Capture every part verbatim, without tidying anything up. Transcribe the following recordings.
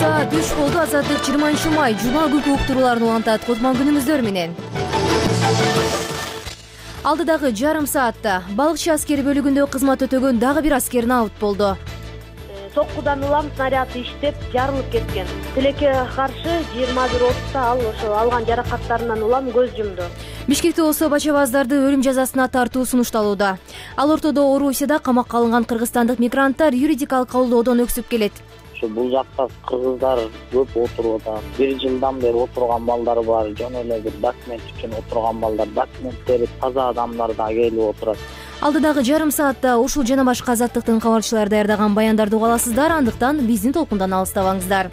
Саат үч болду. Азаттык жыйырманчы май жума күнкү уктурууларын улантат. Кутман күнүңүздөр менен. Алдыдагы жарым саатта балыкчы аскер бөлүгүндө кызмат өтөгөн дагы бир аскер наут болду. Соккудан улам снаряд иштеп жарылып кеткен. Тилекке каршы жыйырма бир отузда ал ошо алган жаракаттарынан улам көз жумду. Бишкекте болсо бачабаздарды өлүм жазасына тартуу сунушталууда. Ал ортодо Орусияда камакка алынган кыргызстандык мигранттар юридикалык колдоодон өксүп келет. Бул жакта кыргыздар көп отуруп атат. Бир жылдан бери отурган балдар бар, жөн эле бир документ үчүн отурган балдар, документтери таза адамдар да келип отурат. Алдыдагы жарым саатта ушул жана башка азаттыктын кабарчылары даярдаган баяндарды уга аласыздар, андыктан биздин толкундан алыстабаңыздар.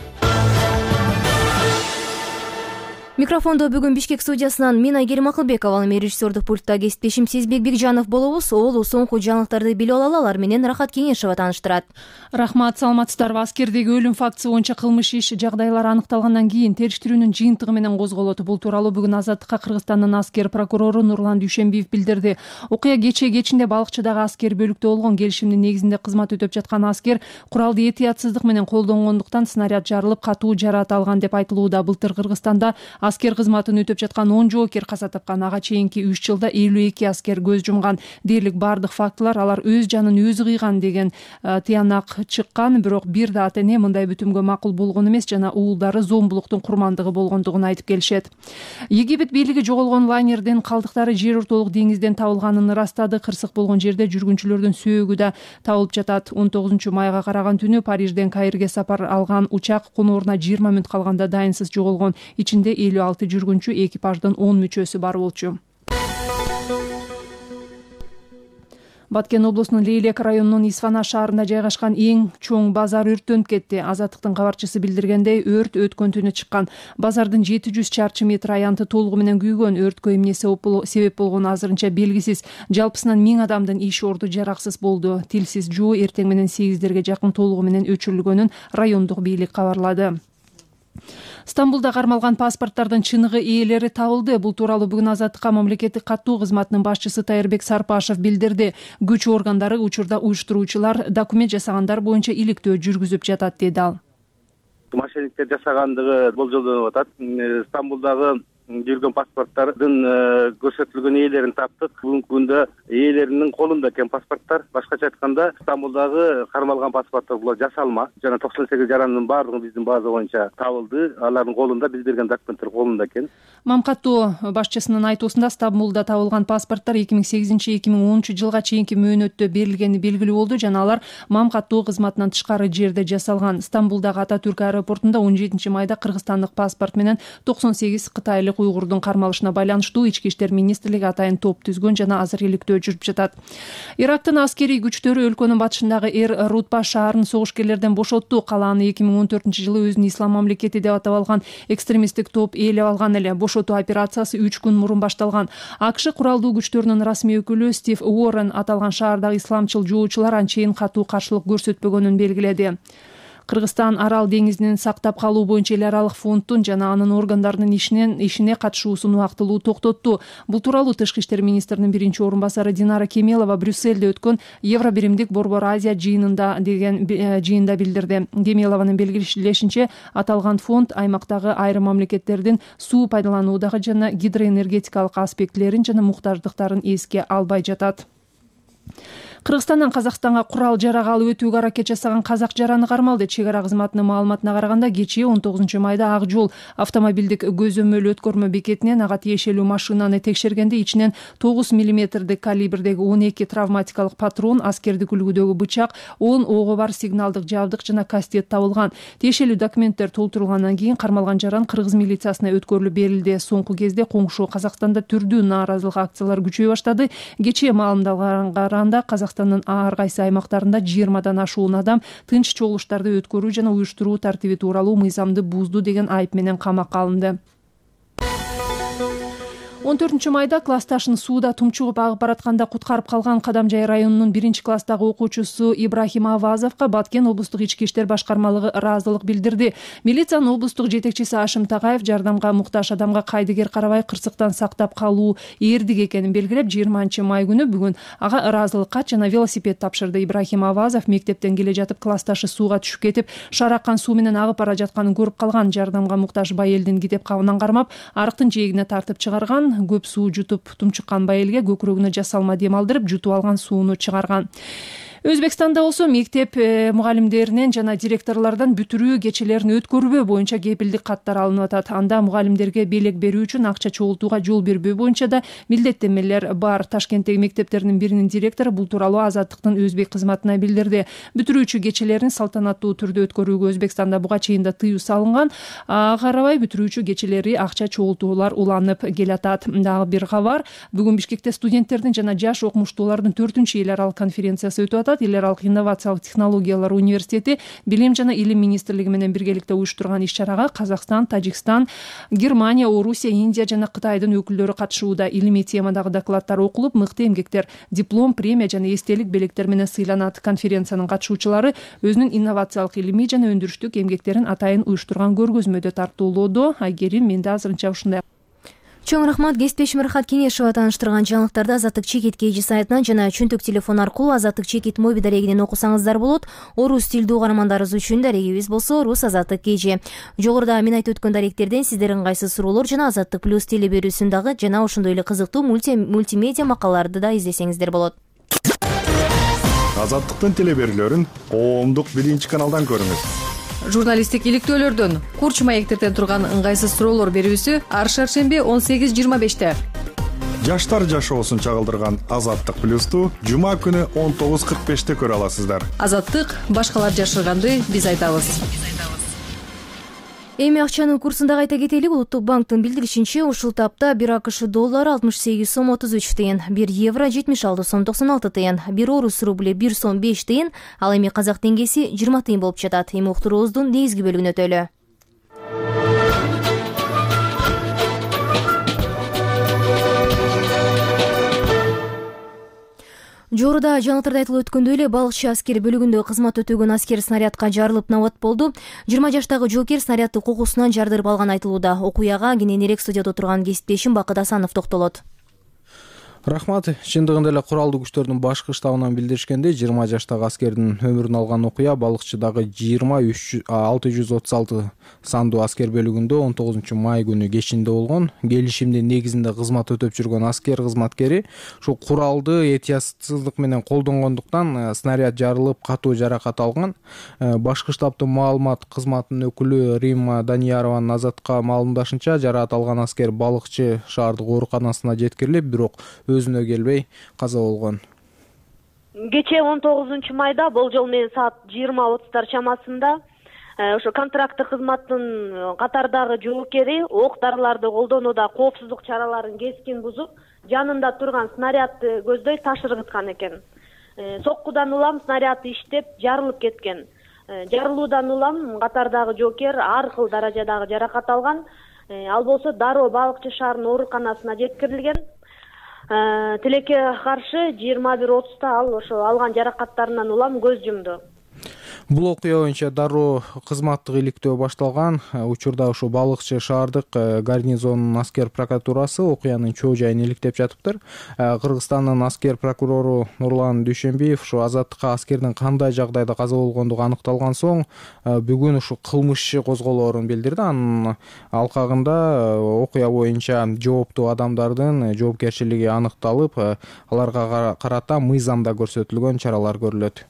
Микрофондо бүгүн Бишкек студиясынан мен Айгерим Акылбекова, ал эми режиссердук пультта кесиптешим Сезбек Бекжанов болобуз. Ол соңку жаңылыктарды билип алалы, алар менен Рахат Кеңешова тааныштырат. Рахмат, саламатсыздарбы. Аскердеги өлүм фактысы боюнча кылмыш иш жагдайлары аныкталгандан кийин териштирүүнүн жыйынтыгы менен козголот. Бул тууралуу бүгүн Азаттыкка Кыргызстандын аскер прокурору Нурлан Дүйшенбиев билдирди. Окуя кечээ кечинде балыкчыдагы аскер бөлүктө болгон, келишимдин негизинде кызмат өтөп жаткан аскер куралды этиятсыздык менен колдонгондуктан снаряд жарылып катуу жараат алган деп айтылууда. Былтыр Кыргызстанда аскер кызматын өтөп жаткан он жоокер каза тапкан. Ага чейинки үч жылда элүү эки аскер көз жумган. Дээрлик бардык фактылар алар өз жанын өзү кыйган деген тыянак чыккан. Бирок бир да ата эне мындай бүтүмгө макул болгон эмес жана уулдары зомбулуктун курмандыгы болгондугун айтып келишет. Египет бийлиги жоголгон лайнердин калдыктары жер ортолук деңизден табылганын ырастады. Кырсык болгон жерде жүргүнчүлөрдүн сөөгү да табылып жатат. он тогузунчу майга караган түнү Парижден Каирге сапар алган учак конооруна жыйырма мүнөт калганда дайынсыз жоголгон. Ичинде элүү алты жүргүнчү, экипаждын он мүчөсү бар болчу. Баткен облусунун Лейлек районунун Исфана шаарында жайгашкан эң чоң базар өрттөнүп кетти. Азаттыктын кабарчысы билдиргендей, өрт өткөн түнү чыккан. Базардын жети жүз чарчы метр аянты толугу менен күйгөн. Өрткө эмне себеп болгону азырынча белгисиз. Жалпысынан миң адамдын иш орду жараксыз болду. Тилсиз жуу эртең менен сегиздерге жакын толугу менен өчүрүлгөнүн райондук бийлик кабарлады. Стамбулда кармалган паспорттардын чыныгы ээлери табылды. Бул тууралуу бүгүн Азаттыкка мамлекеттик каттуу кызматынын башчысы Тайырбек Сарпашев билдирди. Күч органдары учурда уюштуруучулар документ жасагандар боюнча иликтөө жүргүзүп жатат, деди ал. Мошенниктер жасагандыгы болжолдонуп атат. Стамбулдагы жүргөн паспорттардын көрсөтүлгөн ээлерин таптык. Бүгүнкү күндө ээлеринин колунда экен паспорттар. Башкача айтканда, Стамбулдагы кармалган паспорттор булар жасалма. Жана токсон сегиз жарандын баардыгы биздин база боюнча табылды. Алардын колунда, биз берген документтер колунда экен. Мамкаттуу башчысынын айтуусунда Стамбулда табылган паспорттар эки миң сегизинчи эки миң онунчу жылга чейинки мөөнөттө берилгени белгилүү болду жана алар мамкаттуу кызматынан тышкары жерде жасалган. Стамбулдагы Ататүрк аэропортунда он жетинчи майда кыргызстандык паспорт менен токсон сегиз кытайлык уйгурдун кармалышына байланыштуу ички иштер министрлиги атайын топ түзгөн жана азыр иликтөө жүрүп жатат. Ирактын аскерий күчтөрү өлкөнүн батышындагы Эр Рутба шаарын согушкерлерден бошотту. Калааны эки миң он төртүнчү жылы өзүн ислам мамлекети деп атап алган экстремисттик топ ээлеп алган эле. Бошотуу операциясы үч күн мурун башталган. АКШ куралдуу күчтөрүнүн расмий өкүлү Стив Уоррен аталган шаардагы исламчыл жоочулар анчейин катуу каршылык көрсөтпөгөнүн белгиледи. Кыргызстан Арал деңизинин сактап калуу боюнча эл аралык фонддун жана анын органдарынын ишинен ишине катышуусун убактылуу токтотту. Бул тууралуу Тышкы иштер министринин биринчи орун басары Динара Кемелова Брюссельде өткөн Евро биримдик Борбор Азия жыйынында деген жыйында билдирди. Кемелованын белгилешинче, аталган фонд аймактагы айрым мамлекеттердин суу пайдалануудагы жана гидроэнергетикалык аспектилерин жана муктаждыктарын эске албай жатат. Кыргызстандан Казакстанга курал жарак алып өтүүгө аракет жасаган казак жараны кармалды. Чек ара кызматынын маалыматына караганда, кечээ он тогузунчу майда Ак жол автомобилдик көзөмөл өткөрмө бекетинен ага тиешелүү машинаны текшергенде ичинен тогуз миллиметрдик калибрдеги он эки травматикалык патрон, аскердик үлгүдөгү бычак, он ого бар сигналдык жабдык жана кастет табылган. Тиешелүү документтер толтурулгандан кийин кармалган жаран кыргыз милициясына өткөрүлүп берилди. Соңку кезде коңшу Казакстанда түрдүү нааразылык акциялары күчөй баштады. Кечээ маалымданганга караганда Казакстандын ар кайсы аймактарында жыйырмадан ашуун адам тынч чогулуштарды өткөрүү жана уюштуруу тартиби тууралуу мыйзамды бузду деген айып менен камакка алынды. он төртүнчү майда классташын сууда тумчугуп агып баратканда куткарып калган Кадамжай районунун биринчи класстагы окуучусу Ибрахим Авазовго Баткен облустук ички иштер башкармалыгы ыраазылык билдирди. Милициянын облустук жетекчиси Ашим Тагаев жардамга муктаж адамга кайдыгер карабай кырсыктан сактап калуу эрдик экенин белгилеп, жыйырманчы май күнү бүгүн ага ыраазылык кат жана велосипед тапшырды. Ибрахим Авазов мектептен келе жатып классташы сууга түшүп кетип, шараккан суу менен агып бара жатканын көрүп калган. Жардамга муктаж байелдин китеп кабынан кармап, арыктын жээгине тартып чыгарган. Көп суу жутуп тумчуккан байелге көкүрөгүнө жасалма дем алдырып, жутуп алган сууну чыгарган. Өзбекстанда болсо мектеп мугалимдеринен жана директорлордон бүтүрүү кечелерин өткөрбөө боюнча кепилдик каттар алынып атат. Анда мугалимдерге белек берүү үчүн акча чогултууга жол бербөө боюнча да милдеттенмелер бар. Ташкенттеги мектептердин биринин директору бул тууралуу Азаттыктын өзбек кызматына билдирди. Бүтүрүүчү кечелерин салтанаттуу түрдө өткөрүүгө Өзбекстанда буга чейин да тыюу салынган. Ага карабай бүтүрүүчү кечелери акча чогултуулар уланып келатат. Дагы бир кабар. Бүгүн Бишкекте студенттердин жана жаш окумуштуулардын төртүнчү эл аралык конференциясы өтүп атат. Эл аралык инновациялык технологиялар университети Билим жана Илим министрлиги менен биргеликте уюштурган иш-чарага Казакстан, Тажикстан, Германия, Орусия, Индия жана Кытайдын өкүлдөрү катышууда. Илимий темадагы докладдар окулуп, мыкты эмгектер диплом, премия жана эстелик белектер менен сыйланат. Конференциянын катышуучулары өзүнүн инновациялык, илимий жана өндүрүштүк эмгектерин атайын уюштурган көргөзмөдө тартуулоодо. Айгерим, менде азырынча ушундай. Чоң рахмат. Кесиптешим Рахат Кенешова тааныштырган жаңылыктарды Азаттык чекит kg сайтынан жана чөнтөк телефон аркылуу Азаттык чекит мобиль дарегинен окусаңыздар болот. Орус тилдүү угармандарыбыз үчүн дарегибиз болсо Рус Азаттык kg. Жогоруда мен айтып өткөн даректерден сиздердин кайсы суроолор жана Азаттык плюс теле берүүсүндагы жана ошондой эле кызыктуу мультимедиа макалаларды да издесеңиздер болот. Азаттыктын теле берүүлөрүн коомдук биринчи каналдан көрүңүз. Журналисттик иликтөөлөрдөн, курч маектерден турган ыңгайсыз суроолор берүүсү ар шаршемби он сегиз жыйырма беште. Жаштар жашоосун чагылдырган Азаттык плюсту жума күнү он тогуз кырк беште көрө аласыздар. Азаттык башкалар жашырганды биз айтабыз. Эми акчанын курсунда кайта кетели. Улуттук банктын билдиришинче, ушул тапта бир АКШ доллары алтымыш сегиз сом отуз үч тыйын, бир евро жетимиш алты сом токсон алты тыйын, бир орус рубли бир сом беш тыйын, ал эми казак теңгеси жыйырма тыйын болуп жатат. Эми уктуруубуздун негизги бөлүгүнө өтөлү. Жоруда жаңылыктарда айтылып өткөндөй эле балыкчы аскер бөлүгүндө кызмат өтөгөн аскер снарядка жарылып набат болду. жыйырма жаштагы жоокер снарядды кокусунан жардырып алган айтылууда. Окуяга кененирээк студияда отурган кесиптешим Бакыт Асанов токтолот. Рахмат. Чындыгында эле куралдуу күчтөрдүн башкы штабынан билдиришкендей, жыйырма жаштагы аскердин өмүрүн алган окуя балыкчыдагы жыйырма алты жүз отуз алты сандуу аскер бөлүгүндө он тогузунчу май күнү кечинде болгон. Келишимдин негизинде кызмат өтөп жүргөн аскер кызматкери ушул куралды этиясыздык менен колдонгондуктан снаряд жарылып катуу жаракат алган. Башкы штабтын маалымат кызматынын өкүлү Римма Даниярованын Азатка маалымдашынча, жараат алган аскер балыкчы шаардык ооруканасына жеткирилип, бирок өзүнө келбей каза болгон. Кечээ он тогузунчу майда болжол менен саат жыйырма отуздар чамасында ошо контракттык кызматтын катардагы жоокери ок дарыларды колдонууда коопсуздук чараларын кескин бузуп, жанында турган снарядды көздөй ташыргыткан экен. Соккудан улам снаряд иштеп жарылып кеткен. Жарылуудан улам катардагы жоокер ар кыл даражадагы жаракат алган. Ал болсо дароо балыкчы шаарынын ооруканасына жеткирилген. Тилекке каршы жыйырма бир отузда ал ошо алган жаракаттарынан улам көз жумду. Бул окуя боюнча дароо кызматтык иликтөө башталган. Учурда ошо балыкчы шаардык гарнизонунун аскер прокуратурасы окуянын чоо жайын иликтеп жатыптыр. Кыргызстандын аскер прокурору Нурлан Дүйшөнбиев ошо Азаттыкка аскердин кандай жагдайда каза болгондугу аныкталган соң бүгүн ушул кылмыш иши козголоорун билдирди. Анын алкагында окуя боюнча жооптуу адамдардын жоопкерчилиги аныкталып, аларга карата мыйзамда көрсөтүлгөн чаралар көрүлөт.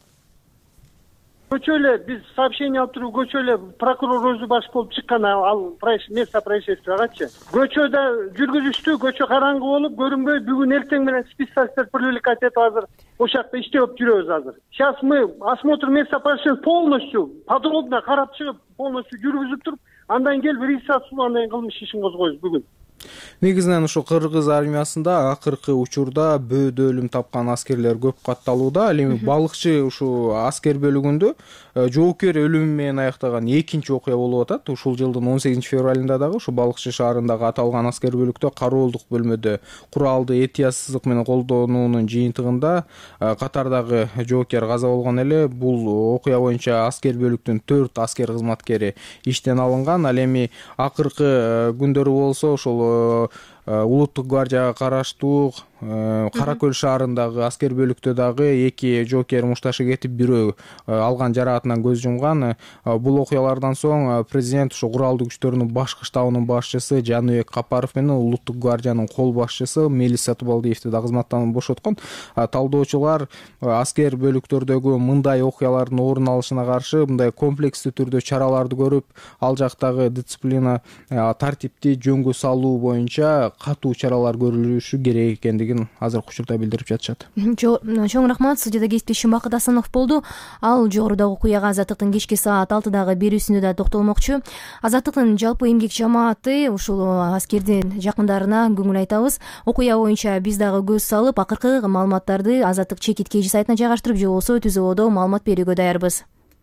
Көчө эле биз сообщение алып туруп, көчө эле прокурор өзү баш болуп чыккан ал место происшествиягачы. Көчөдө жүргүзүштү, көчө караңгы болуп көрүнбөй, бүгүн эртең менен специалисттер привлекать этип азыр ошол жакта иштеп жүрөбүз азыр. Сейчас мы осмотр места происшествия полностью, подробно карап чыгып, полностью жүргүзүп туруп, андан келип реєстрацию, андан кылмыш ишин козгойбуз бүгүн. Негизинен ушу кыргыз армиясында акыркы учурда бөөдө өлүм тапкан аскерлер көп катталууда. Ал эми балыкчы ушу аскер бөлүгүндө жоокер өлүмү менен аяктаган экинчи окуя болуп атат. Ушул жылдын он сегизинчи февралында дагы ушу балыкчы шаарындагы аталган аскер бөлүктө кароолдук бөлмөдө куралды этияз сызык менен колдонуунун жыйынтыгында катардагы жоокер каза болгон эле. Бул окуя боюнча аскер бөлүктүн төрт аскер кызматкери иштен алынган. Ал эми акыркы күндөрү болсо ошол улуттук гвардияга караштуу Кара Көл шаарындагы аскер бөлүктө дагы эки жоокер мушташы кетип, бирөө алган жараатынан көз жумган. Бул окуялардан соң президент ушу куралдуу күчтөрдүн башкы штабынын башчысы Жаныбек Капаров менен улуттук гвардиянын кол башчысы Мелис Сатыбалдиевди да кызматтан бошоткон. Талдоочулар аскер бөлүктөрдөгү мындай окуялардын орун алышына каршы мындай комплекстүү түрдө чараларды көрүп, ал жактагы дисциплина, тартипти жөнгө салуу боюнча катуу чаралар көрүлүшү керек экендигин азыркы учурда билдирип жатышат. Чоң рахмат. Студияда кесиптешим Бакыт Асанов болду. Ал жогорудагы окуяга Азаттыктын кечки саат алтыдагы берүүсүндө да токтолмокчу. Азаттыктын жалпы эмгек жамааты ушул аскердин жакындарына көңүл айтабыз. Окуя боюнча биз дагы көз салып, акыркы маалыматтарды Азаттык чекит кей сайтына жайгаштырып, же болбосо түз ободо маалымат берүүгө даярбыз.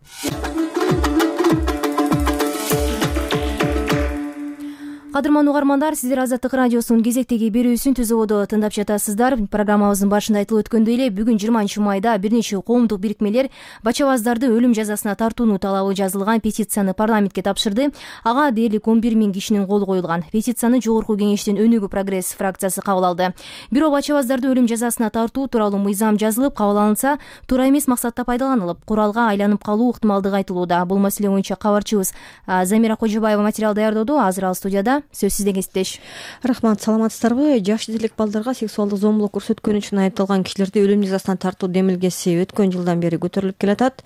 Кадырман угармандар, сиздер Азаттык радиосунун кезектеги берүүсүн түз ободо тыңдап жатасыздар. Программабыздын башында айтылып өткөндөй эле, бүгүн жыйырманчы майда бир нече коомдук бирикмелер бачабаздарды өлүм жазасына тартууну талабы жазылган петицияны парламентке тапшырды. Ага дээрлик он бир миң кишинин колу коюлган. Петицияны жогорку кеңештин Өнүгүү прогресс фракциясы кабыл алды. Бирок бачабаздарды өлүм жазасына тартуу тууралуу мыйзам жазылып, кабыл алынса, туура эмес максатта пайдаланылып, куралга айланып калуу ыктымалдыгы айтылууда. Бул маселе боюнча кабарчыбыз Замира Кожобаева материал даярдоодо. Азыр ал студияда. Сөз сизде, кесиптеш. Рахмат, саламатсыздарбы? Жаш жетелек балдарга сексуалдык зомбулук көрсөткөн үчүн айыпталган кишилерди өлүм жазасына тартуу демилгеси өткөн жылдан бери көтөрүлүп келатат.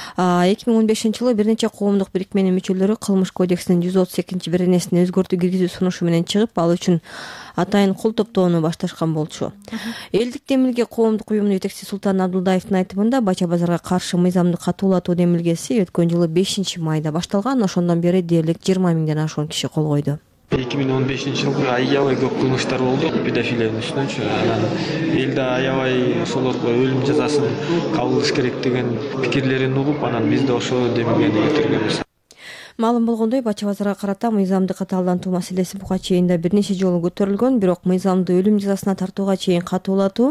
эки миң он бешинчи жылы бир нече коомдук бирикменин мүчөлөрү Кылмыш кодексинин жүз отуз экинчи беренесине өзгөртүү киргизүү сунушу менен чыгып, ал үчүн атайын кол топтоону башташкан болчу. Элдик демилге коомдук уюмунун жетекчиси Султан Абдулдаевдин айтымында, бачабаздарга каршы мыйзамды катуулатуу демилгеси өткөн жылы бешинчи майда башталган. Ошондон бери дээрлик жыйырма миңден ашуун киши кол койду. эки миң он бешинчи жылы аябай көп кылмыштар болду педофилиянын үстүнчү. Анан элде аябай ошолорго өлүм жазасын кабылдаш керек деген пикирлерин угуп, анан биз да ошол демилгени кетиргенбиз. Маалым болгондой, бачабаздарга карата мыйзамды катаалдантуу маселеси буга чейин да бир нече жолу көтөрүлгөн, бирок мыйзамды өлүм жазасына тартууга чейин катуулатуу,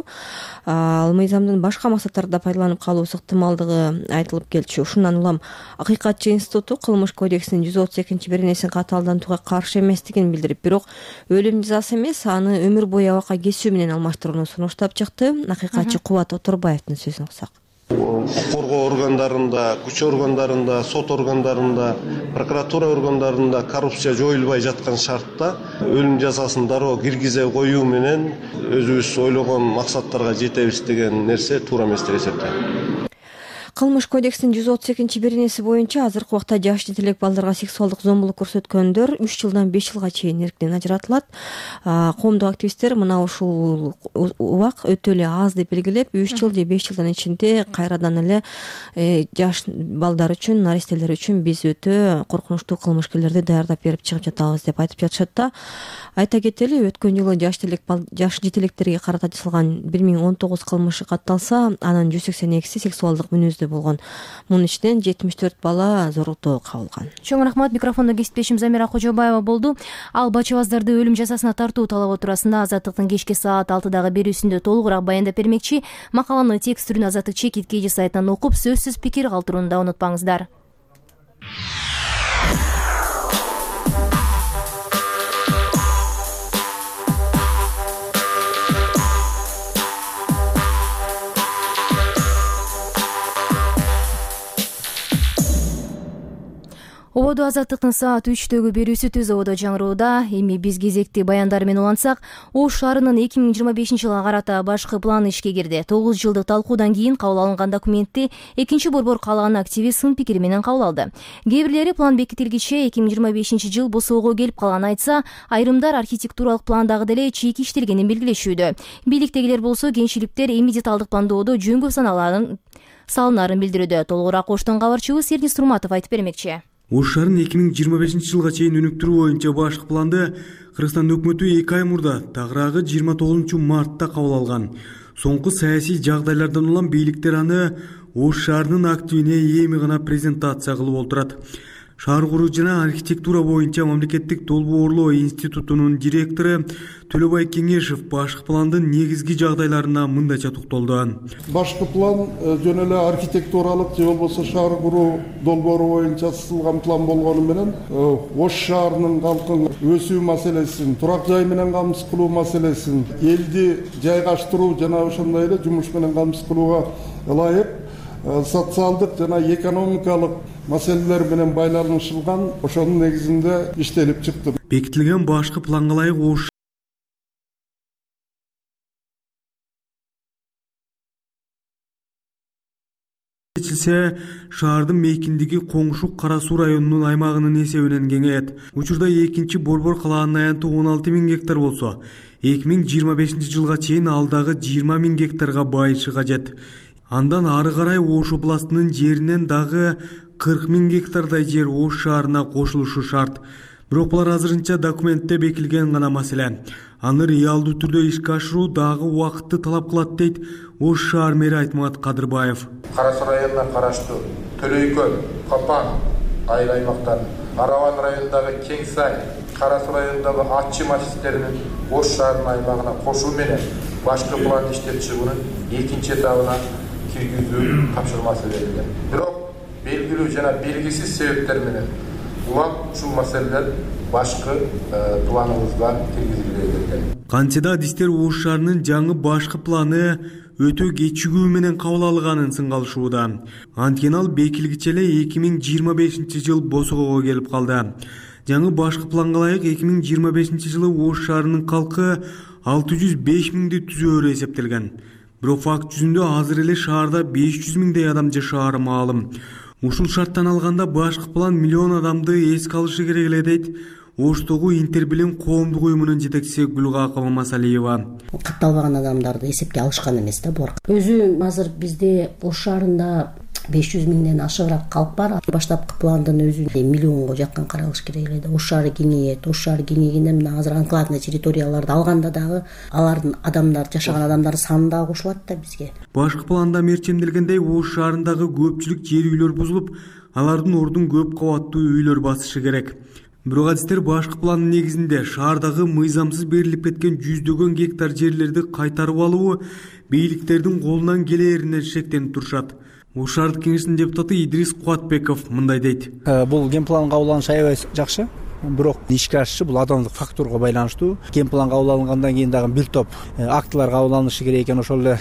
ал мыйзамдын башка максаттарда пайдаланып калуусу ыктымалдыгы айтылып келчү. Ушундан улам Акыйкатчы институту Кылмыш кодексинин жүз отуз экинчи беренесин катаалдантууга каршы эместигин билдирип, бирок өлүм жазасы эмес, аны өмүр бою абакка кесүү менен алмаштырууну сунуштап чыкты. Акыйкатчы Кубат Оторбаевдин сөзүн уктсак. Коргоо органдарында, күч органдарында, сот органдарында, прокуратура органдарында коррупция жоюлбай жаткан шартта өлүм жазасын дароо киргизе коюу менен өзүбүз ойлогон максаттарга жетебиз деген нерсе туура эмес деп эсептейм. Кылмыш кодексинин жүз отуз экинчи беренеси боюнча азыркы убакта жаш жетелек балдарга сексуалдык зомбулук көрсөткөндөр үч жылдан беш жылга чейин эрктен ажыратылат. Коомдук активисттер мына ушул убак өтө эле аз деп белгилеп, үч жыл же беш жылдын ичинде кайрадан эле жаш балдар үчүн, наристелер үчүн биз өтө коркунучтуу кылмышкерлерди даярдап берип чыгып жатабыз деп айтып жатышат да. Айта кетели, өткөн жылы жаш жаш жетелектерге карата жасалган бир миң он тогуз кылмыш катталса, анын жүз сексен экиси сексуалдык мүнөздүү болгон. Мунун ичинен жетимиш төрт бала зорлуктоого кабылган. Чоң рахмат. Микрофондо кесиптешим Замира Кожобаева болду. Ал бачабаздарды өлүм жазасына тартуу талабы туурасында Азаттыктын кечки саат алтыдагы берүүсүндө толугураак баяндап бермекчи. Макаланы текст түрүн Азаттык чекит кей сайтынан окуп, сөзсүз пикир калтырууну да унутпаңыздар. Ободо Азаттыктын саат үчтөгү берүүсү түз ободо жаңырууда. Эми биз кезекти баяндар менен улантсак, Ош шаарынын эки миң жыйырма бешинчи жылга карата башкы планы ишке кирди. тогуз жылдык талкуудан кийин кабыл алынган документти экинчи борбор каалаган активи сын пикири менен кабыл алды. Кээ бирлери план бекитилгиче эки миң жыйырма бешинчи жыл босоого келип калганын айтса, айрымдар архитектуралык пландагы деле чийки иштелгенин белгилешүүдө. Бийликтегилер болсо кенчиликтер эми деталдык пландоодо жөнгө саналарын салынарын билдирүүдө. Толугураак Оштон кабарчыбыз Эрнис Турматов айтып бермекчи. Ош шаарын эки миң жыйырма бешинчи жылга чейин өнүктүрүү боюнча башкы планды Кыргызстан өкмөтү эки ай мурда, тагыраагы жыйырма тогузунчу мартта кабыл алган. Соңку саясий жагдайлардан улам бийликтер аны Ош шаарынын активине эми гана презентация кылып отурат. Шаар куруу жана архитектура боюнча мамлекеттик долбоорлоо институтунун директору Төлөбай Кеңешев башкы пландын негизги жагдайларына мындайча токтолду. Башкы план жөн эле архитектуралык же болбосо шаар куруу долбоору боюнча сызылган план болгону менен Ош шаарынын калкын өсүү маселесин, турак жай менен камсыз кылуу маселесин, элди жайгаштыруу жана ошондой эле жумуш менен камсыз кылууга ылайык социалдык жана экономикалык маселелер менен байланышылган, ошонун негизинде иштелип чыкты. Бекитилген башкы планга ылайык Ош чечилсе, шаардын мейкиндиги коңшу Кара Суу районунун аймагынын эсебинен кеңейет. Учурда экинчи Борбор калаанын аянты он алты миң гектар болсо, эки миң жыйырма бешинчи жылга чейин ал дагы жыйырма миң гектарга байышы кажет. Андан ары карай Ош областынын жеринен дагы кырк миң гектардай жер Ош шаарына кошулушу шарт. Бирок булар азырынча документте бекилген гана маселе. Аны реалдуу түрдө ишке ашыруу дагы убакытты талап кылат дейт Ош шаар мэри Айтмат Кадырбаев. Кара Суу районуна караштуу Төлөйкөл, Капан айыл аймактарын, Араван районундагы Кең Сай, Кара Суу районундагы Атчы массивдеринин Ош шаарынын аймагына кошуу менен башкы план иштеп чыгуунун экинчи этабына киргизүү тапшырмасы берилген. Бирок белгилүү жана белгисиз себептер менен улам ушул маселелер башкы планыбызга киргизилбей келген. Кантсе да адистер Ош шаарынын жаңы башкы планы өтө кечигүү менен кабыл алганын сынгалышууда. Анткени ал бекилгиче эле эки миң жыйырма бешинчи жыл босогого келип калды. Жаңы башкы планга ылайык эки миң жыйырма бешинчи жылы Ош шаарынын калкы алты жүз беш миңди түзөөрү эсептелген. Бирок факт жүзүндө азыр эле шаарда беш жүз миңдей адам жашаары маалым. Ушул шарттан алганда башкы план миллион адамды эске алышы керек эле дейт Оштогу Интербилим коомдук уюмунун жетекчиси Гүлгакова Масалиева. Катталбаган адамдарды эсепке алышкан эмес да булар. Өзү азыр бизде Ош шаарында беш жүз миңден ашыгыраак калк бар. Баштапкы пландын өзү миллионго жакын каралыш керек эле. Ош шаары кеңейет. Ош шаары кеңейгенде мына азыр анклавный территорияларды алганда дагы алардын адамдар жашаган адамдардын саны дагы кошулат да бизге. Башкы планда мерчемделгендей Ош шаарындагы көпчүлүк жер үйлөр бузулуп, алардын ордун көп кабаттуу үйлөр басышы керек. Бирок адистер башкы пландын негизинде шаардагы мыйзамсыз берилип кеткен жүздөгөн гектар жерлерди кайтарып алуу бийликтердин колунан келээрине шектенип турушат. Ош шаардык кеңештин депутаты Идрис Куатбеков мындай дейт. Бул ген план кабыл алынышы аябай жакшы. Бирок ишке ашышы бул адамдык фактурага байланыштуу. Ген план кабыл алынгандан кийин дагы бир топ актылар кабыл алынышы керек экен. Ошол эле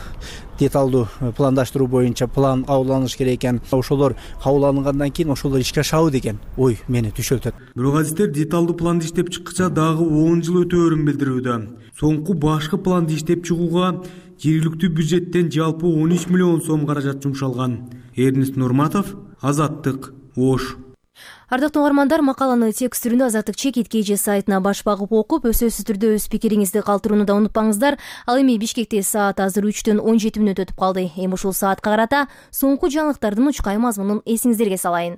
деталдуу пландаштыруу боюнча план кабыл алыныш керек экен. Ошолор кабыл алынгандан кийин ошолор ишке ашабы деген ой мени түшөлтөт. Бирок адистер деталдуу планды иштеп чыккыча дагы он жыл өтөөрүн билдирүүдө. Соңку башкы планды иштеп чыгууга жергиликтүү бюджеттен жалпы он үч миллион сом каражат жумшалган. Эрнест Нурматов, Азаттык, Ош. Ардактуу угармандар, макаланы текст түрүндө Азаттык чекит кей же сайтына баш багып окуп, сөзсүз түрдө өз пикириңизди калтырууну да унутпаңыздар. Ал эми Бишкекте саат азыр үчтөн он жети мүнөт өтүп калды. Эми ушул саатка карата соңку жаңылыктардын учкай мазмунун эсиңиздерге салайын.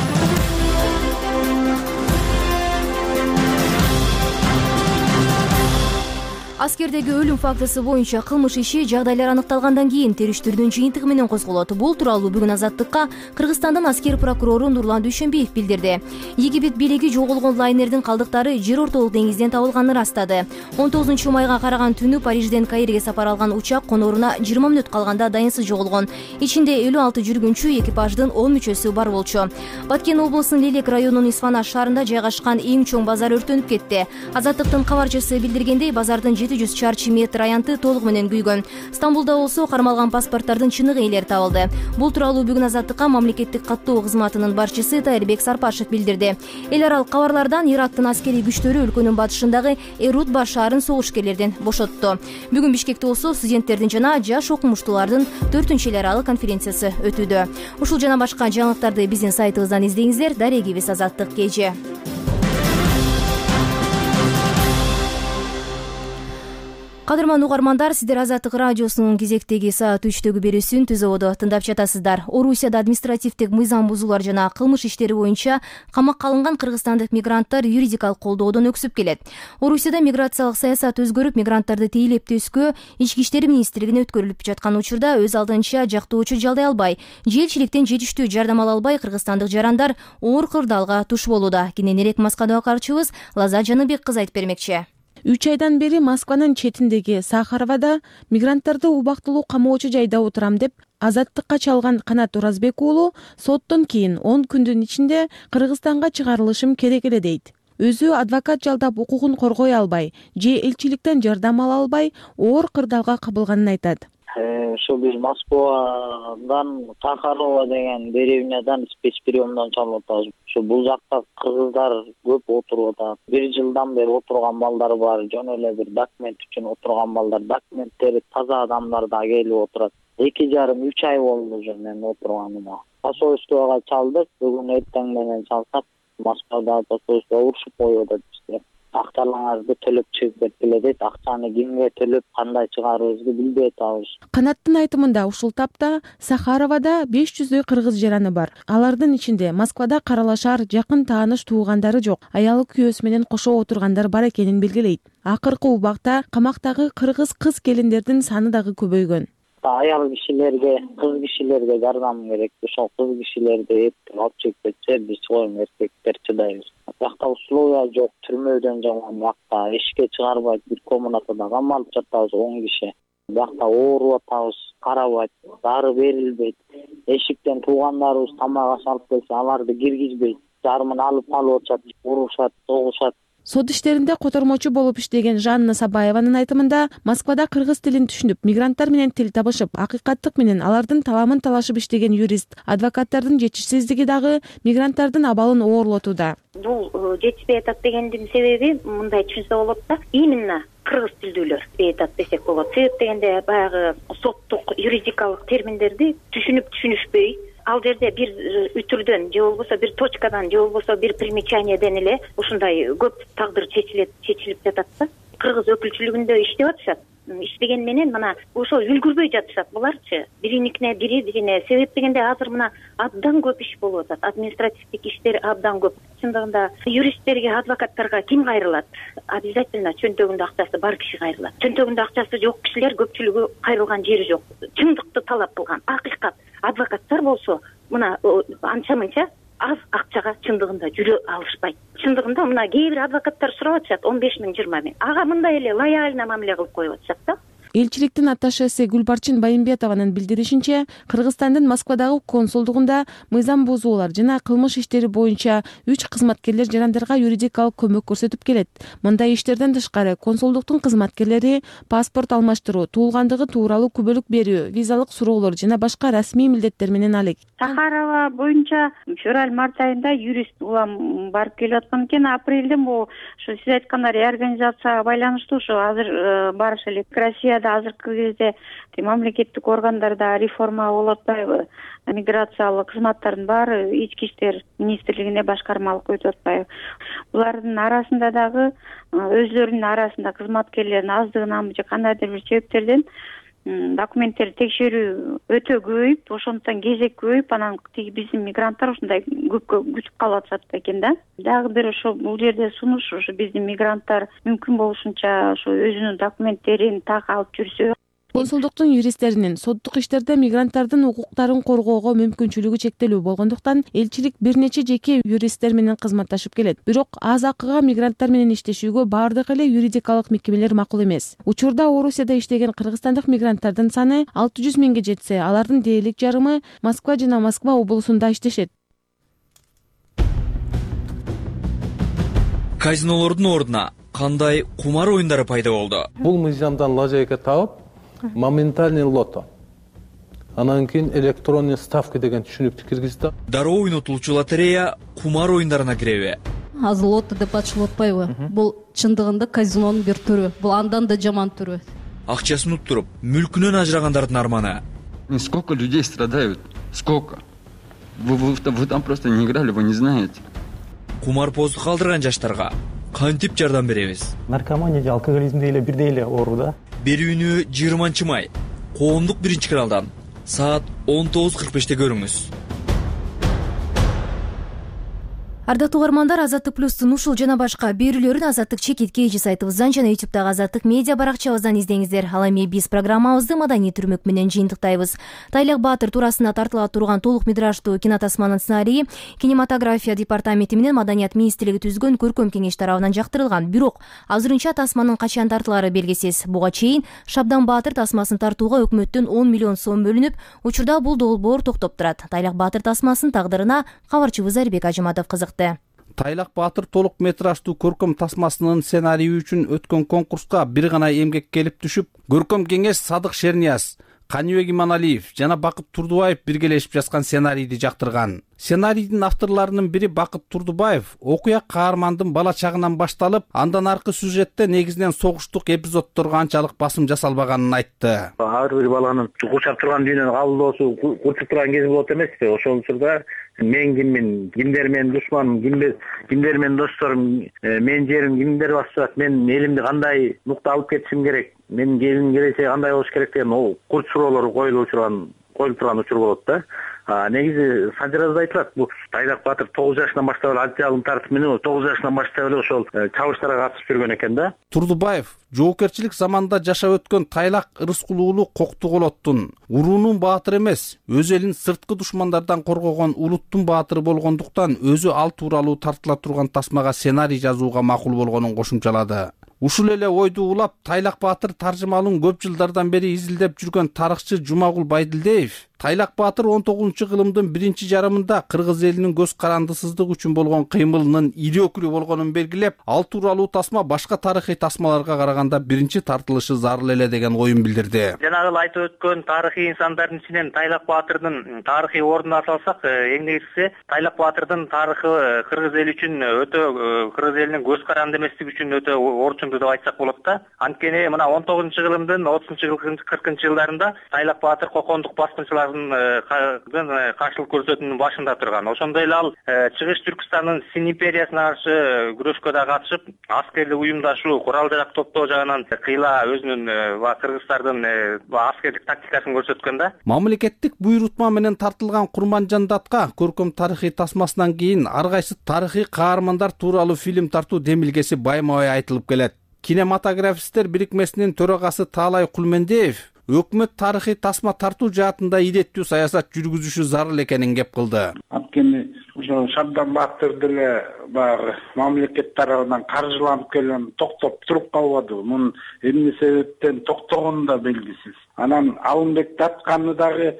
Аскердеги өлүм фактысы боюнча кылмыш иши жагдайлар аныкталгандан кийин териштирүүнүн жыйынтыгы менен козголот. Бул тууралуу бүгүн Азаттыкка Кыргызстандын аскер прокурору Нурлан Дүйшөнбиев билдирди. Египет бийлиги жоголгон лайнердин калдыктары жер ортолук деңизден табылганын ырастады. он тогузунчу майга караган түнү Парижден Каирге сапар алган учак конуруна жыйырма мүнөт калганда дайынсыз жоголгон. Ичинде элүү алты жүргүнчү, экипаждын он мүчөсү бар болчу. Баткен облусунун Лелек районунун Исфана шаарында жайгашкан эң чоң базар өртөнүп кетти. Азаттыктын кабарчысы билдиргендей, базардын жети жүз чарчы метр аянты толугу менен күйгөн. Стамбулда болсо кармалган паспорттардын чыныгы ээлери табылды. Бул тууралуу бүгүн Азаттыкка мамлекеттик каттоо кызматынын башчысы Тайырбек Сарпашев билдирди. Эл аралык кабарлардан Ирактын аскерий күчтөрү өлкөнүн батышындагы Эрут баш шаарын согушкерлерден бошотту. Бүгүн Бишкекте болсо студенттердин жана жаш окумуштуулардын төртүнчү эл аралык конференциясы өтүүдө. Ушул жана башка жаңылыктарды биздин сайтыбыздан издеңиздер. Дарегибиз Азаттык кеже. Кадырман угармандар, сиздер Азаттык радиосунун кезектеги саат үчтөгү берүүсүн Түз ободо тыңдап жатасыздар. Орусияда административдик мыйзам бузуулар жана кылмыш иштери боюнча камакка алынган кыргызстандык мигранттар юридикалык колдоодон өксүп келет. Орусияда миграциялык саясат өзгөрүп, мигранттарды тейлеп төскө Ички иштер министрлигине өткөрүлүп жаткан учурда өз алдынча жактоочу жалдай албай, же элчиликтен жетиштүү жардам ала албай кыргызстандык жарандар оор кырдаалга туш болууда. Кененирээк Москвада калчубуз Лаза Жаныбек кыз айтып бермекчи. үч айдан бери Москванын четиндеги Сахаровада мигранттарды убактылуу камоочу жайда отурам деп азаттыкка чалган Канат Уразбек уулу соттон кийин он күндүн ичинде Кыргызстанга чыгарылышым керек эле дейт. Өзү адвокат жалдап укугун коргой албай, же элчиликтен жардам ала албай оор кырдаалга кабылганын айтат. Ушу биз Москвадан Сахарова деген деревнядан спецприемдон чалып атабыз. Ушу бул жакта кыргыздар көп отуруп атат. Бир жылдан бери отурган балдар бар, жөн эле бир документ үчүн отурган балдар, документтери таза адамдар да келип отурат. эки жарым үч ай болду уже мен отурганыма. Посольствого чалдык, бүгүн эртең менен чалсак, Москвада посольство урушуп коюп атат бизге. Актарларыңызды төлөп чыгып кеткиле дейт. Акчаны кимге төлөп, кандай чыгарыбызды билбей атабыз. Канаттын айтымында ушул тапта Сахаровада беш жүздөй кыргыз жараны бар. Алардын ичинде Москвада каралашар жакын тааныш туугандары жок, аялы күйөөсү менен кошо отургандар бар экенин белгилейт. Акыркы убакта камактагы кыргыз кыз келиндердин саны дагы көбөйгөн. Аял кишилерге, кыз кишилерге жардам керек. Ошол кыз кишилерди эптеп алып чыгып кетсе, биз чоң эркектер чыдайбыз. Бакта условия жок, түрмөдөн жаман бакта эшикке чыгарбайт, бир комнатада камалып жатабыз он киши. Бакта ооруп атабыз, карабайт, дары берилбейт. Эшиктен туугандарыбыз тамак аш алып келсе, аларды киргизбейт. Жарымын алып калып атышат, урушат, согушат. Сот иштеринде котормочу болуп иштеген Жанна Сабаеванын айтымында Москвада кыргыз тилин түшүнүп, мигранттар менен тил табышып, акыйкаттык менен алардын таламын талашып иштеген юрист, адвокаттардын жетишсиздиги дагы мигранттардын абалын оорлотууда. Бул жетишпей атат дегендин себеби мындай түшүнсө болот да, именно кыргыз тилдүүлөр жетишпей атат десек болот. Себеп дегенде баягы соттук юридикалык терминдерди түшүнүп түшүнүшпөй, ал жерде бир үтүрдөн же болбосо бир точкадан же болбосо бир примечаниеден эле ушундай көп тагдыр чечилет чечилип жатат да. Кыргыз өкүлчүлүгүндө иштеп атышат. Иштеген менен мына ошо үлгүрбөй жатышат буларчы. Бириникине бири бирине себеп дегенде азыр мына абдан көп иш болуп атат. Административдик иштер абдан көп. Чындыгында юристтерге, адвокаттарга ким кайрылат? Обязательно чөнтөгүндө акчасы бар киши кайрылат. Чөнтөгүндө акчасы жок кишилер көпчүлүгү кайрылган жери жок. Чындыкты талап кылган, акыйкат. Адвокаттар болсо мына анча-мынча аз акчага чындыгында жүрө алышпайт. Чындыгында мына кээ бир адвокаттар сурап атышат он беш миң жыйырма миң. Ага мындай эле лояльно мамиле кылып коюп атышат да. Элчиликтин атташеси Гүлбарчын Байымбетованын билдиришинче, Кыргызстандын Москвадагы консулдугунда мыйзам бузуулар жана кылмыш иштери боюнча үч кызматкерлер жарандарга юридикалык көмөк көрсөтүп келет. Мындай иштерден тышкары консулдуктун кызматкерлери паспорт алмаштыруу, туулгандыгы тууралуу күбөлүк берүү, визалык суроолор жана башка расмий милдеттер менен алек. Сахарова боюнча февраль-март айында юрист улам барып келип аткан экен. Апрелден бул ушу сиз айткандай реорганизацияга байланыштуу ушу азыр барыш элек. Россия азыркы кезде мамлекеттик органдарда реформа болуп атпайбы? Миграциялык кызматтардын баары ички иштер министрлигине башкармалык өтүп атпайбы? Булардын арасында дагы өзлөрүнүн арасында кызматкерлердин аздыгынан же кандайдыр бир себептерден документтерди текшерүү өтө көбөйүп, ошондуктан кезек көбөйүп, анан тиги биздин мигранттар ушундай көпкө күтүп калып атышат экен да. Дагы бир ошо бул жерде сунуш, ушу биздин мигранттар мүмкүн болушунча ошо өзүнүн документтерин так алып жүрсө. Консулдуктун юристтеринин соттук иштерде мигранттардын укуктарын коргоого мүмкүнчүлүгү чектелүү болгондуктан элчилик бир нече жеке юристтер менен кызматташып келет. Бирок аз акыга мигранттар менен иштешүүгө баардык эле юридикалык мекемелер макул эмес. Учурда Орусияда иштеген кыргызстандык мигранттардын саны алты жүз миңге жетсе, алардын дээрлик жарымы Москва жана Москва облусунда иштешет. Казинолордун ордуна кандай кумар оюндары пайда болду? Бул мыйзамдан лажайга таап моментальный лото. Анан кийин электронный ставка деген түшүнүктү киргизди. Дароо ойнотулчу лотерея кумар оюндарына киреби? Азыр лото деп атышып атпайбы? Бул чындыгында казинонун бир түрү. Бул андан да жаман түрү. Акчасын уттуруп, мүлкүнөн ажырагандардын арманы. Сколько людей страдают? Сколько? Вы, вы, вы там просто не играли, вы не знаете. Кумарпоздук калтырган жаштарга кантип жардам беребиз? Наркомания же алкоголизмде эле бирдей эле оору да. берүүнү жыйырманчы май коомдук биринчи каналдан саат он тогуз кырк беште көрүңүз. Ардактуу угармандар, Азаттык плюстун ушул жана башка берүүлөрүн Азаттык чекитке эжи сайтыбыздан жана ютубтагы Азаттык медиа баракчабыздан издеңиздер. Ал эми биз программабызды маданий түрмөк менен жыйынтыктайбыз. Тайлак Баатыр туурасында тартыла турган толук метраждуу кинотасманын сценарийи кинематография департаменти менен Маданият министрлиги түзгөн көркөм кеңеш тарабынан жактырылган. Бирок азырынча тасманын качан тартылары белгисиз. Буга чейин Шабдан Баатыр тасмасын тартууга өкмөттөн он миллион сом бөлүнүп, учурда бул долбоор токтоп турат. Тайлак Баатыр тасмасынын тагдырына кабарчыбыз Айрбек Ажыматов кызыкты. Тайлак Баатыр толук метраждуу көркөм тасмасынын сценарийи үчүн өткөн конкурска бир гана эмгек келип түшүп, көркөм кеңеш Садык Шернияз, Каныбек Иманалиев жана Бакыт Турдубаев биргелешип жазган сценарийди жактырган. Сценарийдин авторлорунун бири Бакыт Турдубаев окуя каармандын бала чагынан башталып, андан аркы сюжетте негизинен согуштук эпизодторго анчалык басым жасалбаганын айтты. Ар бир баланын курчап турган дүйнөнү кабылдоосу курчуп турган кези болот эмеспи? Ошол учурда мен киммин, кимдер менин душманым, кимдер менин досторум, менин жерим кимдер басып, мен элимди кандай нукта алып кетишим керек, менин келиним келечеги кандай болуш керек деген ол курч суроолор коюлуп турган коюлуп турган учур болот да. Негизи Сажыразда айтылат, бул Тайлак Баатыр тогуз жашынан баштап эле алчалын тартып менен тогуз жашынан баштап эле ошол чабыштарга катышып жүргөн экен да. Турдубаев жоопкерчилик заманда жашап өткөн Тайлак Рыскул уулу Коктуголоттун уруунун баатыры эмес, өз элин сырткы душмандардан коргогон улуттун баатыры болгондуктан өзү ал тууралуу тартыла турган тасмага сценарий жазууга макул болгонун кошумчалады. Ушул эле ойду улап Тайлак Баатыр таржымалын көп жылдардан бери изилдеп жүргөн тарыхчы Жумагул Байдилдеев Тайлак Баатыр он тогузунчу кылымдын биринчи жарымында кыргыз элинин көз карандысыздык үчүн болгон кыймылынын ири өкүлү болгонун белгилеп, ал тууралуу тасма башка тарыхый тасмаларга караганда биринчи тартылышы зарыл эле деген оюн билдирди. Жанагы айтып өткөн тарыхый инсандардын ичинен Тайлак Баатырдын тарыхый ордуна салсак, эң негизгиси Тайлак Баатырдын тарыхы кыргыз эли үчүн өтө, кыргыз элинин көз каранды эместиги үчүн өтө орчундуу деп айтсак болот да. Анткени мына он тогузунчу кылымдын отузунчу кыркынчы жылдарында Тайлак Баатыр кокондук баскынчылар каршылык көрсөтүүнүн башында турган. Ошондой эле ал Чыгыш Түркстандын Син империясына каршы күрөшкө да катышып, аскердик уюмдашуу, курал-жарак топтоо жагынан кыйла өзүнүн кыргыздардын аскердик тактикасын көрсөткөн да. Мамлекеттик буйрутма менен тартылган Курманжандатка көркөм тарыхый тасмасынан кийин ар кайсы тарыхый каармандар тууралуу фильм тартуу демилгеси байма-бай айтылып келет. Кинематографисттер бирикмесинин төрагасы Таалай Кулмендеев өкмөт тарыхый тасма тартуу жаатында иреттүү саясат жүргүзүшү зарыл экенин кеп кылды. Анткени ошо Шабдан Баатыр деле баягы мамлекет тарабынан каржыланып келген токтоп туруп калбады. Мунун эмне себептен токтогону да белгисиз. Анан Алымбек Татканы дагы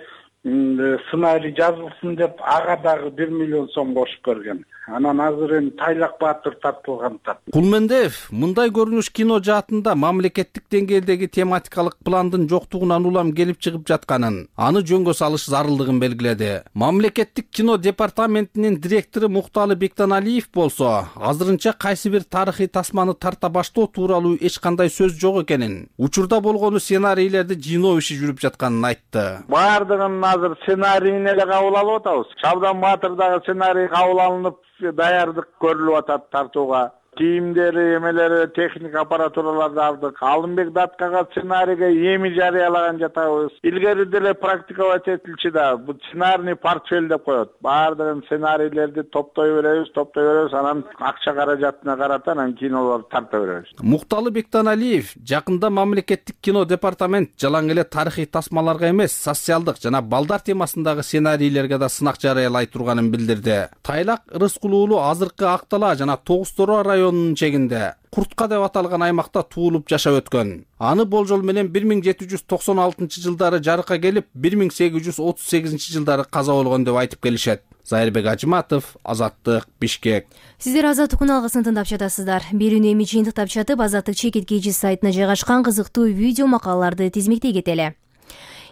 сценарий жазылсын деп ага дагы бир миллион сом кошуп берген. Анан азыр эми Тайлак Баатыр тартылган тат. Кулмендеев мындай көрүнүш кино жаатында мамлекеттик деңгээлдеги тематикалык пландын жоктугунан улам келип чыгып жатканын, аны жөнгө салыш зарылдыгын белгиледи. Мамлекеттик кино департаментинин директору Мукталы Бектаналиев болсо, азырынча кайсы бир тарыхый тасманы тарта баштоо тууралуу эч кандай сөз жок экенин, учурда болгону сценарийлерди жыйноо иши жүрүп жатканын айтты. Баардыгын азыр сценарийин эле кабыл алып атабыз. Шабдан Баатырдагы сценарий кабыл алынып даярдык көрүлүп атат тартууга. Кийимдери, эмелери, техника аппаратураларды алдык. Алымбек Даткага сценарийге эми жарыялаган жатабыз. Илгери деле практиковать этилчи да. Бул сценарийный портфель деп коет. Баардыгын сценарийлерди топтой беребиз, топтой беребиз, анан акча каражатына карата анан кинолорду тарта беребиз. Мукталы Бектаналиев жакында мамлекеттик кино департамент жалаң эле тарыхый тасмаларга эмес, социалдык жана балдар темасындагы сценарийлерге да сынак жарыялай турганын билдирди. Тайлак Рыскул уулу азыркы Актала жана Тогуз Тороо районунун чегинде Куртка деп аталган аймакта туулуп жашап өткөн. Аны болжол менен бир миң жети жүз токсон алтынчы жылдары жарыкка келип, бир миң сегиз жүз отуз сегизинчи жылдары каза болгон деп айтып келишет. Айрбек Ажыматов, Азаттык, Бишкек. Сиздер Азаттык күн алгысын тыңдап жатасыздар. Берүүнү эми жыйынтыктап жатып, Азаттык чекит кежи сайтына жайгашкан кызыктуу видео макалаларды тизмектей кетели.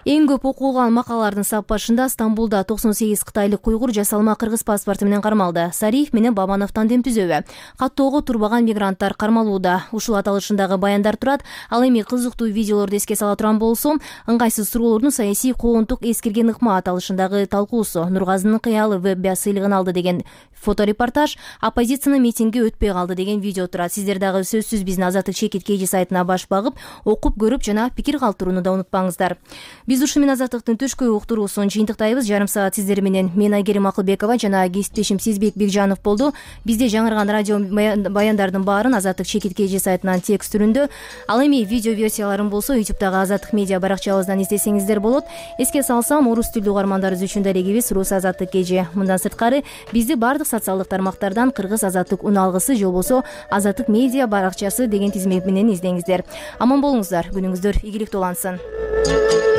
Эң көп окулган макалалардын саппашында Стамбулда токсон сегиз кытайлык уйгур жасалма кыргыз паспорту менен кармалды. Сариев менен Бабанов тандем түзөбү. Каттоого турбаган мигранттар кармалууда. Ушул аталышындагы баяндар турат. Ал эми кызыктуу видеолорду эске сала турган болсом, ыңгайсыз суроолордун саясий коомдук эскирген ыкма аталышындагы талкуусу Нургазынын кыялы веб сыйлыгын алды деген фоторепортаж, оппозициянын митинги өтпөй калды деген видео турат. Сиздер дагы сөзсүз биздин Азаттык чекит кей сайтына баш багып, окуп көрүп жана пикир калтырууну да унутпаңыздар. Биз ушу менен Азаттыктын түшкү уктуруусун жыйынтыктайбыз. Жарым саат сиздер менен мен Айгерим Акылбекова жана кесиптешим Сизбек Бекжанов болду. Бизде жаңырган радио баяндардын баарын Азаттык чекит кей сайтынан текст түрүндө, ал эми видео версияларын болсо ютубтагы Азаттык медиа баракчабыздан издесеңиздер болот. Эске салсам, орус тилдүү угармандарыбыз үчүн дарегибиз Рус Азаттык кей. Мындан сырткары бизди бардык социалдык тармактардан Кыргыз Азаттык уналгысы же болбосо Азаттык медиа баракчасы деген тизме менен издеңиздер. Аман болуңуздар, күнүңүздөр ийгиликтүү улансын.